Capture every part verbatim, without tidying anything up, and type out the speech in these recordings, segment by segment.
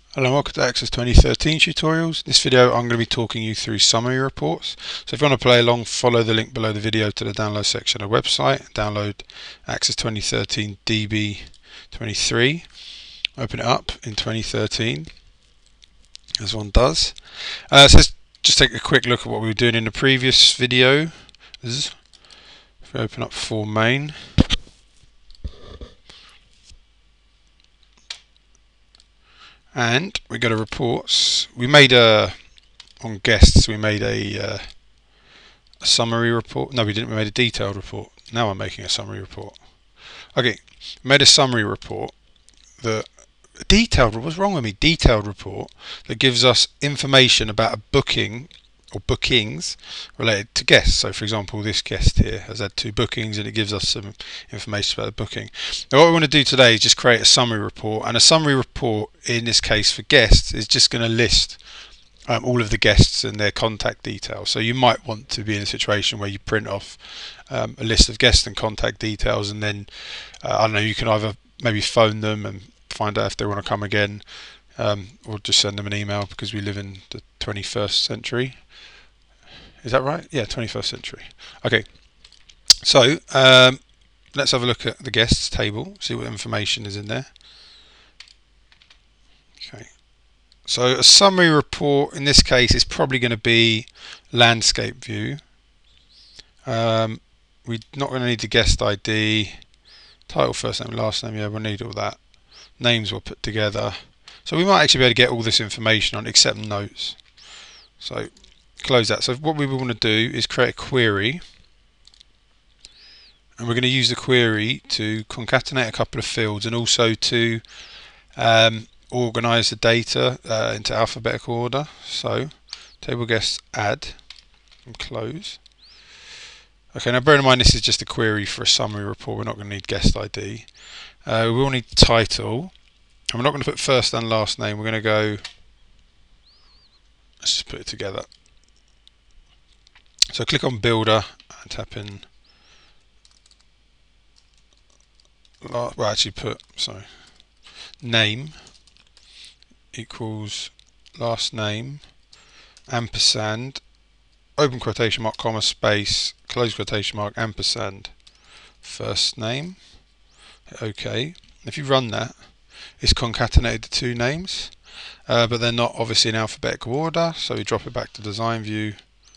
Hello and welcome to Access twenty thirteen tutorials. In this video I'm going to be talking you through summary reports. So if you want to play along, follow the link below the video to the download section of the website. Download Access twenty thirteen D B twenty-three. Open it up in twenty thirteen, as one does. Uh, so let's just take a quick look at what we were doing in the previous video. If we open up Form Main, and we go to reports. We made a on guests. We made a, uh, a summary report. No, we didn't. We made a detailed report. Now I'm making a summary report. Okay, made a summary report. The detailed. What's wrong with me? Detailed report that gives us information about a booking or bookings related to guests. So for example, this guest here has had two bookings and it gives us some information about the booking. Now what we want to do today is just create a summary report, and a summary report in this case for guests is just going to list um, all of the guests and their contact details. So you might want to be in a situation where you print off um, a list of guests and contact details, and then uh, I don't know, you can either maybe phone them and find out if they want to come again, um, or just send them an email, because we live in the twenty-first century. Is that right? Yeah, twenty-first century. Okay, so um, let's have a look at the guests table, see what information is in there. Okay, so a summary report in this case is probably going to be landscape view. Um, we're not going to need the guest I D, title, first name, last name. Yeah, we'll need all that. Names we'll put together. So we might actually be able to get all this information on except notes. So close that. So what we want to do is create a query, and we're going to use the query to concatenate a couple of fields and also to um, organize the data uh, into alphabetical order. So table guests add and close. Okay, now bear in mind this is just a query for a summary report. We're not going to need guest I D. Uh, we will need title, and we're not going to put first and last name. We're going to go, let's just put it together. So click on Builder and tap in, well actually put, sorry, name equals last name, ampersand, open quotation mark, comma, space, close quotation mark, ampersand, first name. Okay, if you run that, it's concatenated the two names, uh, but they're not obviously in alphabetical order, so we drop it back to design view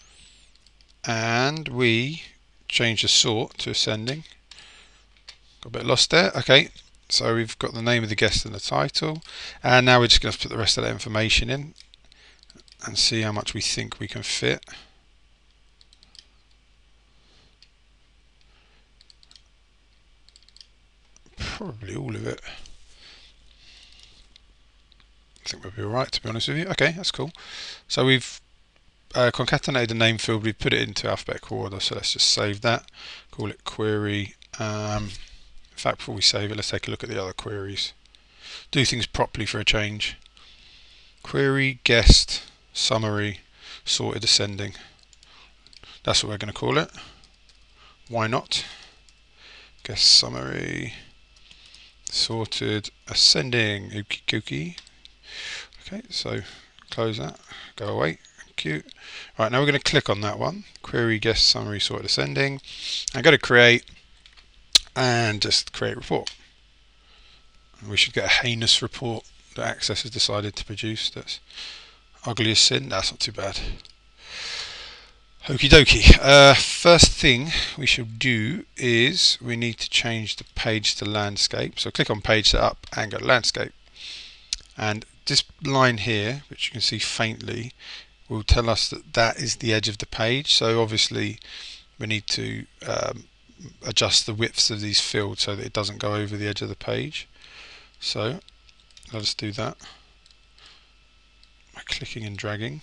and we change the sort to ascending. Got a bit lost there. Okay, so we've got the name of the guest and the title, and now we're just going to put the rest of that information in and see how much we think we can fit. Probably all of it. I think we'll be alright, to be honest with you. Okay, that's cool. So we've uh, concatenated the name field, we've put it into alphabetical order, so let's just save that, call it query. Um, in fact, before we save it, let's take a look at the other queries. Do things properly for a change. Query, guest, summary, sorted ascending. That's what we're going to call it. Why not? Guest summary, sorted ascending. Ookie kookie. Okay, so close that, go away. Thank you. Right, now we're going to click on that one. Query, guest, summary, sorted ascending. I'm going to create and just create report. We should get a heinous report that Access has decided to produce. That's ugly as sin. That's not too bad. Okie dokie. Uh, first thing we should do is we need to change the page to landscape. So click on page setup and go to landscape. And this line here, which you can see faintly, will tell us that that is the edge of the page. So obviously we need to um, adjust the widths of these fields so that it doesn't go over the edge of the page. So let us do that by clicking and dragging.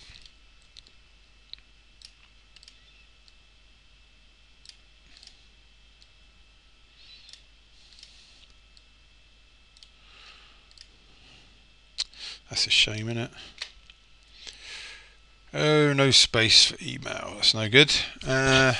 That's a shame, isn't it? Oh, no space for email. That's no good. Uh,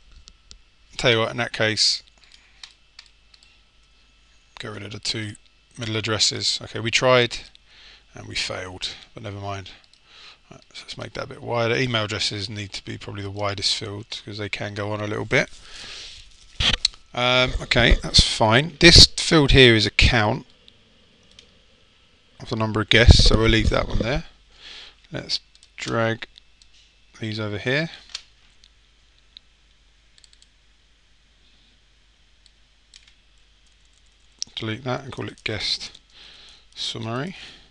tell you what, in that case, get rid of the two middle addresses. Okay, we tried and we failed, but never mind. Right, so let's make that a bit wider. Email addresses need to be probably the widest field because they can go on a little bit. Um, okay, that's fine. This field here is a count of the number of guests, so we'll leave that one there. Let's drag these over here. Delete that and call it guest summary.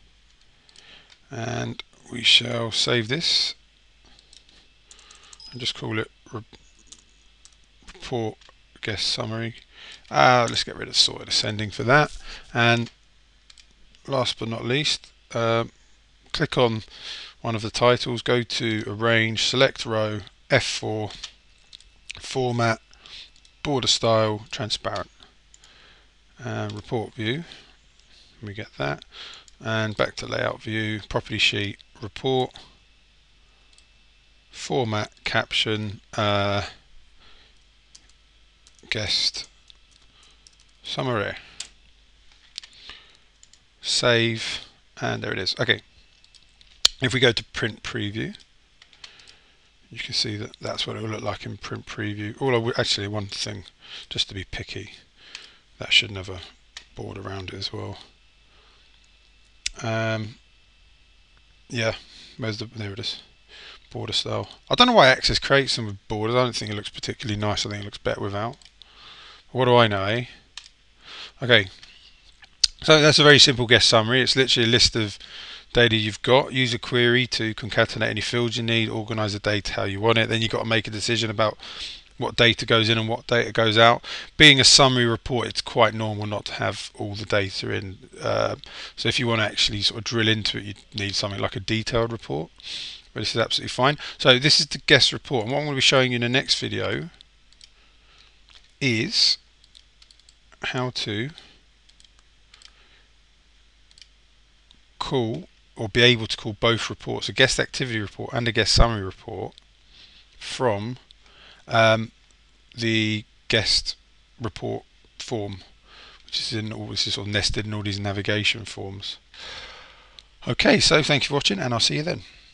And we shall save this and just call it re report guest summary. Uh, let's get rid of sorted ascending for that. And last but not least, uh, click on one of the titles, go to arrange, select row, F four, format, border style, transparent, and report view. We get that. And back to layout view, property sheet, report, format, caption, uh, guest summary. Save, and there it is. Okay. If we go to print preview, you can see that that's what it will look like in print preview. All I w actually one thing, just to be picky, that should never board around it as well. Um, yeah, where's the, there it is, border style. I don't know why Access creates them with borders. I don't think it looks particularly nice. I think it looks better without. What do I know, eh? Okay, so that's a very simple guest summary. It's literally a list of data you've got. Use a query to concatenate any fields you need, organize the data how you want it. Then you've got to make a decision about what data goes in and what data goes out. Being a summary report, it's quite normal not to have all the data in. Uh, so if you want to actually sort of drill into it, you need something like a detailed report. But this is absolutely fine. So this is the guest report. And what I'm going to be showing you in the next video is how to call or be able to call both reports, a guest activity report and a guest summary report, from um, the guest report form, which is in all this is sort of nested in all these navigation forms. Okay, so thank you for watching, and I'll see you then.